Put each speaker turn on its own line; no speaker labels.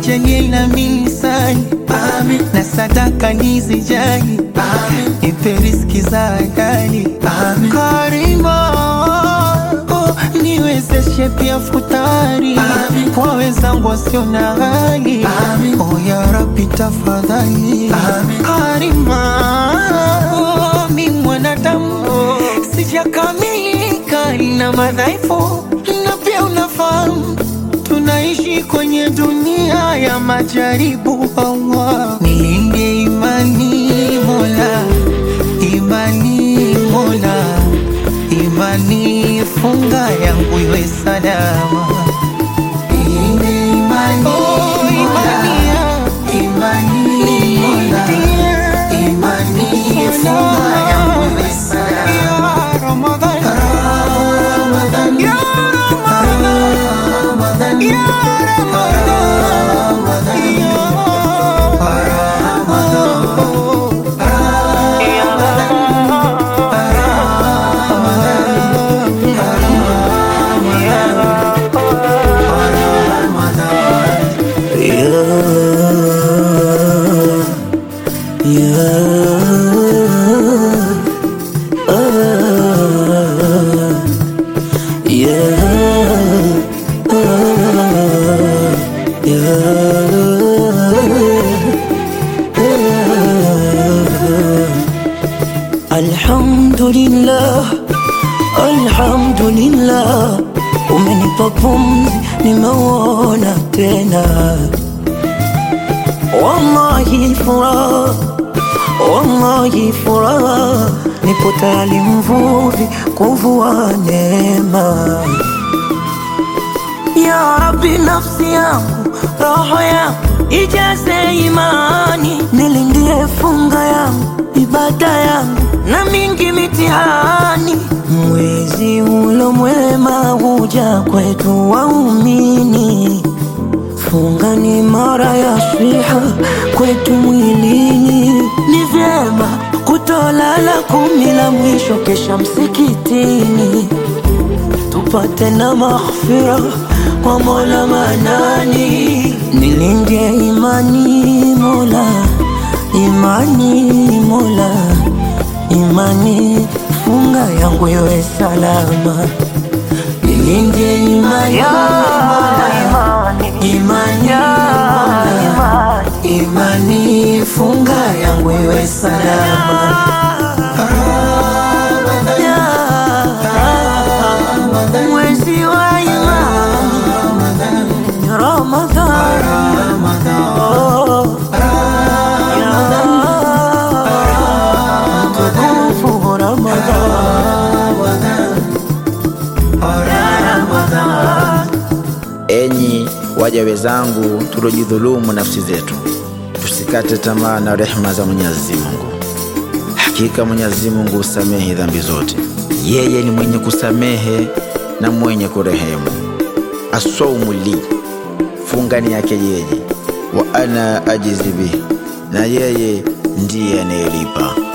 nijalie na milisani, amin, na sadaka nizijali, amin, nipe riziki za halali, amin, Karima, oh, niwezeshe pia futari, amin, kwa wenzangu wasio na hali, amin, oh ya Rabbi tafadhali, amin, Karima, oh, mi mwanadamu, sijakamilika na madhaifu, na pia unafahamu tunaishi kwenye dunia ya majaribu. Allah, nilinde imani Mola, imani Mola, imani funga yangu iwe salama. Nilinde imani Mola, imani Mola, imani funga yangu iwe salama. Ya Ramadhan, Ramadhan, ya Ramadhan, ya Alhamdulillah, alhamdulillah, umenipa pumzi nimeona tena. Wallahi furaha, wallahi furaha, nipo tayari mvuvi kuvua neema. Ya Rabbi, nafsi yangu, roho yangu ijaze imani, nilindie funga yangu, ibada yangu na mingi mitihani. Mwezi ulo mwema huja kwetu waumini, funga ni mara ya swiha kwetu mwilini. Ni vyema kutolala 10 la mwisho kesha msikitini, tupate na maghfira kwa Mola Manani. Nilinde imani Mola, imani Mola, imani funga yangu iwe salama. Nilinde imani Mola, imani Mola, imani funga yangu iwe salama. Mwezi wa imani Ramadhan,
Enyi waja wenzangu, tulojidhulumu nafsi zetu, tusikate tamaa na rehema za Mwenyezi Mungu. Hakika Mwenyezi Mungu husamehe dhambi zote. Yeye ni mwenye kusamehe na mwenye kurehemu. As-sawmu li, funga ni yake yeye, wa ana ajizi bihi, na yeye ndiye anayelipa.